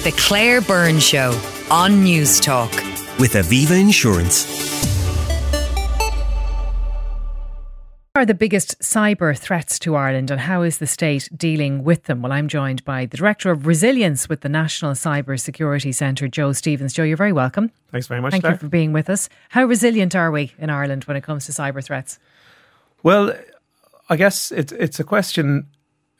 The Claire Byrne Show on News Talk. With Aviva Insurance. What are the biggest cyber threats to Ireland and how is the state dealing with them? Well, I'm joined by the Director of Resilience with the National Cyber Security Centre, Joe Stevens. Joe, you're very welcome. Thanks very much. Thank you for being with us. How resilient are we in Ireland when it comes to cyber threats? Well, I guess it's a question.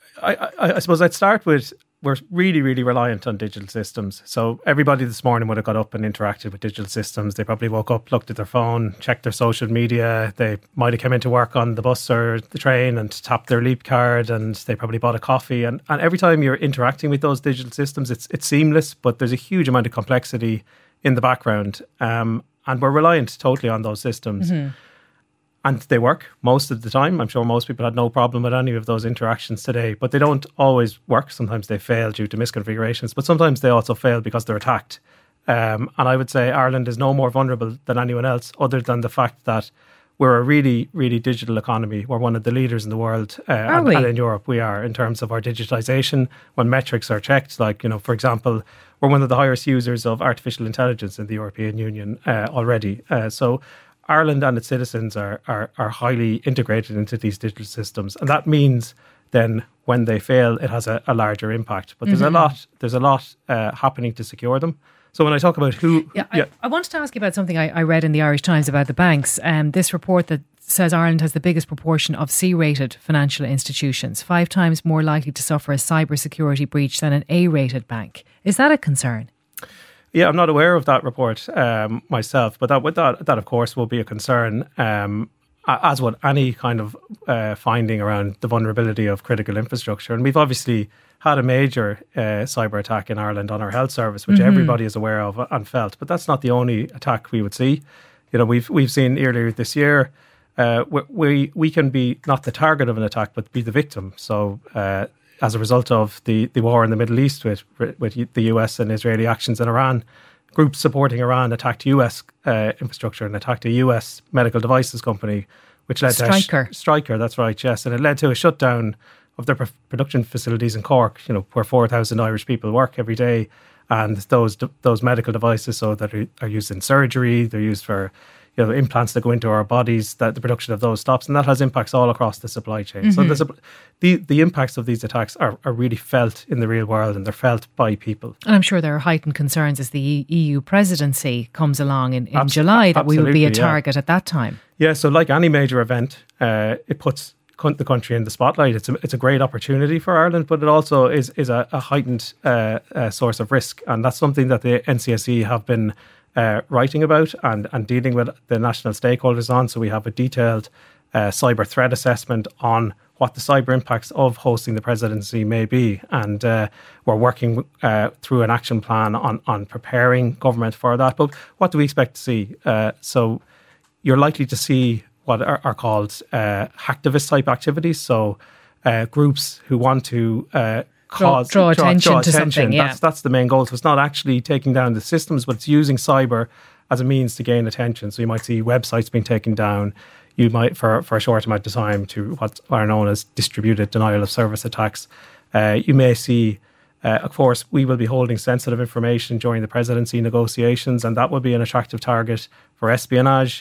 I suppose I'd start with we're really, really reliant on digital systems. So everybody this morning would have got up and interacted with digital systems. They probably woke up, looked at their phone, checked their social media. They might have come into work on the bus or the train and tapped their Leap card, and they probably bought a coffee. And every time you're interacting with those digital systems, it's seamless, but there's a huge amount of complexity in the background. And we're reliant totally on those systems. Mm-hmm. And they work most of the time. I'm sure most people had no problem with any of those interactions today, but they don't always work. Sometimes they fail due to misconfigurations, but sometimes they also fail because they're attacked. And I would say Ireland is no more vulnerable than anyone else, other than the fact that we're a really, really digital economy. We're one of the leaders in the world, and in Europe we are, in terms of our digitization. When metrics are checked, like, for example, we're one of the highest users of artificial intelligence in the European Union already. So Ireland and its citizens are highly integrated into these digital systems, and that means then when they fail, it has a larger impact. But there's a lot happening to secure them. So when I talk about I wanted to ask you about something I read in the Irish Times about the banks. This report that says Ireland has the biggest proportion of C-rated financial institutions, 5 times more likely to suffer a cybersecurity breach than an A-rated bank. Is that a concern? Yeah, I'm not aware of that report myself, but that of course will be a concern, as would any kind of finding around the vulnerability of critical infrastructure. And we've obviously had a major cyber attack in Ireland on our health service, which everybody is aware of and felt. But that's not the only attack we would see. We've seen earlier this year, we can be not the target of an attack, but be the victim. So as a result of the war in the Middle East with the US and Israeli actions in Iran, groups supporting Iran attacked US infrastructure and attacked a US medical devices company, which led to Stryker, that's right, yes. And it led to a shutdown of their production facilities in Cork, where 4,000 Irish people work every day. And those medical devices, so that are used in surgery, they're used for implants that go into our bodies, that the production of those stops, and that has impacts all across the supply chain. Mm-hmm. So the impacts of these attacks are really felt in the real world, and they're felt by people. And I'm sure there are heightened concerns as the EU presidency comes along in July that we will be a target at that time. Yeah, so like any major event, it puts the country in the spotlight. It's a great opportunity for Ireland, but it also is a heightened source of risk, and that's something that the NCSE have been writing about and dealing with the national stakeholders on. So we have a detailed cyber threat assessment on what the cyber impacts of hosting the presidency may be. And we're working through an action plan on preparing government for that. But what do we expect to see? So you're likely to see what are called hacktivist type activities. So groups who want to draw attention to something. Yeah. That's the main goal. So it's not actually taking down the systems, but it's using cyber as a means to gain attention. So you might see websites being taken down. You might, for a short amount of time, to what are known as distributed denial of service attacks. You may see, of course, we will be holding sensitive information during the presidency negotiations, and that will be an attractive target for espionage.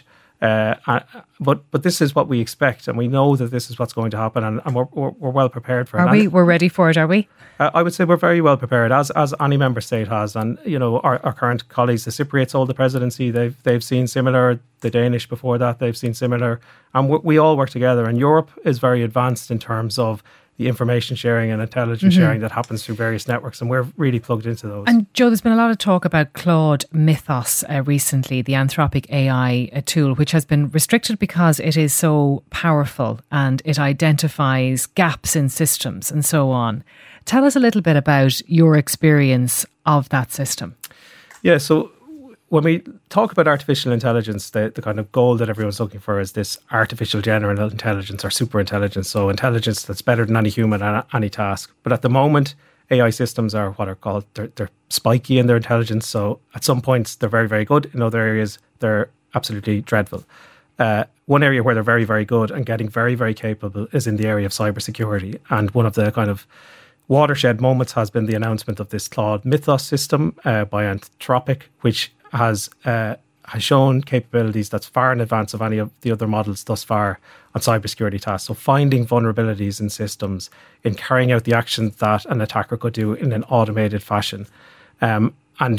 But this is what we expect, and we know that this is what's going to happen, and we're well prepared for it. We're ready for it, are we? I would say we're very well prepared, as any member state has. And our current colleagues, the Cypriots, hold the presidency. They've seen similar. The Danish before that, they've seen similar, and we all work together. And Europe is very advanced in terms of the information sharing and intelligence sharing that happens through various networks, and we're really plugged into those. And Joe, there's been a lot of talk about Claude Mythos recently, the Anthropic AI tool, which has been restricted because it is so powerful and it identifies gaps in systems and so on. Tell us a little bit about your experience of that system. Yeah, so when we talk about artificial intelligence, the kind of goal that everyone's looking for is this artificial general intelligence or super intelligence. So intelligence that's better than any human at any task. But at the moment, AI systems are what are called, they're spiky in their intelligence. So at some points, they're very, very good. In other areas, they're absolutely dreadful. One area where they're very, very good and getting very, very capable is in the area of cybersecurity. And one of the kind of watershed moments has been the announcement of this Claude Mythos system by Anthropic, which has shown capabilities that's far in advance of any of the other models thus far on cybersecurity tasks. So finding vulnerabilities in systems, in carrying out the actions that an attacker could do in an automated fashion. And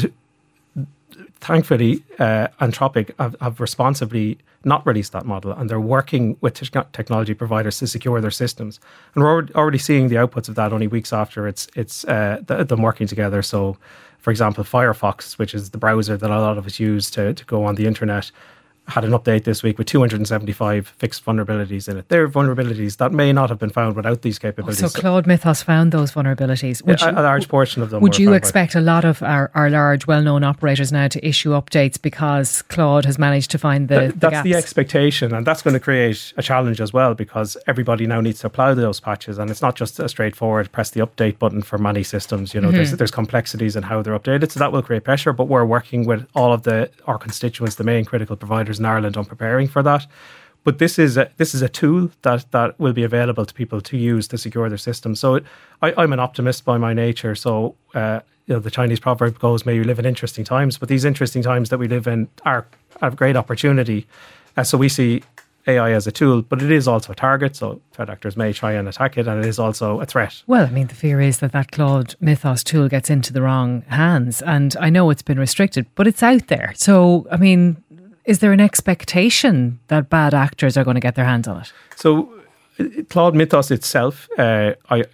thankfully, Anthropic have responsibly not released that model, and they're working with technology providers to secure their systems. And we're already seeing the outputs of that only weeks after them working together. So, for example, Firefox, which is the browser that a lot of us use to go on the internet, had an update this week with 275 fixed vulnerabilities in it. They're vulnerabilities that may not have been found without these capabilities. So Claude Mythos found those vulnerabilities. A large portion of them. Would you expect a lot of our large, well-known operators now to issue updates because Claude has managed to find the That's gaps? the expectation, and that's going to create a challenge as well, because everybody now needs to apply those patches, and it's not just a straightforward press the update button for many systems. There's complexities in how they're updated, so that will create pressure, but we're working with all of our constituents, the main critical providers in Ireland, on preparing for that. But this is a tool that will be available to people to use to secure their system. So I'm an optimist by my nature. So the Chinese proverb goes, "May you live in interesting times." But these interesting times that we live in are a great opportunity. So we see AI as a tool, but it is also a target. So threat actors may try and attack it, and it is also a threat. Well, I mean, the fear is that Claude Mythos tool gets into the wrong hands. And I know it's been restricted, but it's out there. So, I mean, is there an expectation that bad actors are going to get their hands on it? So Claude Mythos itself, there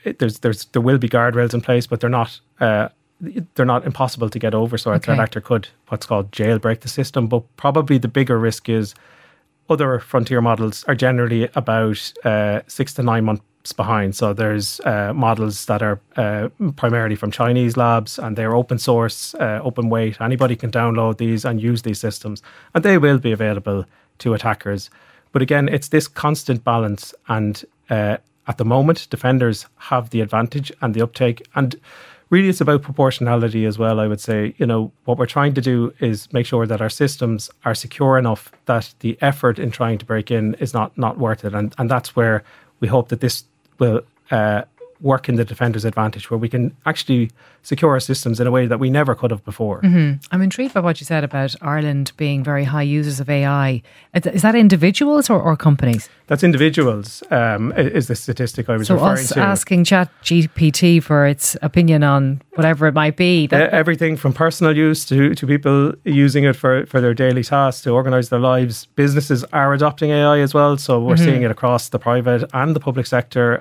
will be guardrails in place, but they're not impossible to get over. So a threat actor could what's called jailbreak the system. But probably the bigger risk is other frontier models are generally about 6 to 9 months behind. So there's models that are primarily from Chinese labs, and they're open source, open weight. Anybody can download these and use these systems, and they will be available to attackers. But again, it's this constant balance, and at the moment, defenders have the advantage and the uptake, and really it's about proportionality as well, I would say. What we're trying to do is make sure that our systems are secure enough that the effort in trying to break in is not worth it, and that's where we hope that this will work in the defender's advantage, where we can actually secure our systems in a way that we never could have before. Mm-hmm. I'm intrigued by what you said about Ireland being very high users of AI. Is that individuals or companies? That's individuals, is the statistic I was referring to. So us asking ChatGPT for its opinion on whatever it might be. Everything from personal use to people using it for their daily tasks, to organise their lives. Businesses are adopting AI as well, so we're seeing it across the private and the public sector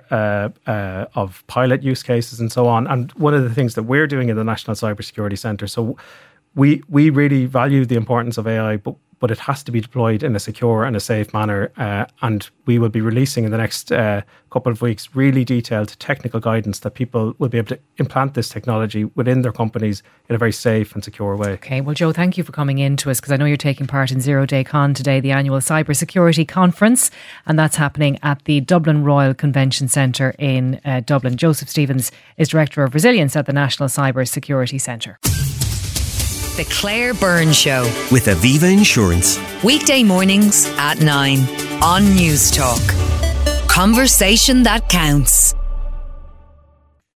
of pilot use cases and so on. And one of the things that we're doing in the National Cybersecurity Centre, so we really value the importance of AI, but it has to be deployed in a secure and a safe manner. And we will be releasing in the next couple of weeks really detailed technical guidance that people will be able to implant this technology within their companies in a very safe and secure way. Okay, well, Joe, thank you for coming in to us, because I know you're taking part in Zero Day Con today, the annual cybersecurity conference, and that's happening at the Dublin Royal Convention Centre in Dublin. Joseph Stevens is Director of Resilience at the National Cybersecurity Centre. The Claire Byrne Show with Aviva Insurance. Weekday mornings at 9 on News Talk. Conversation that counts.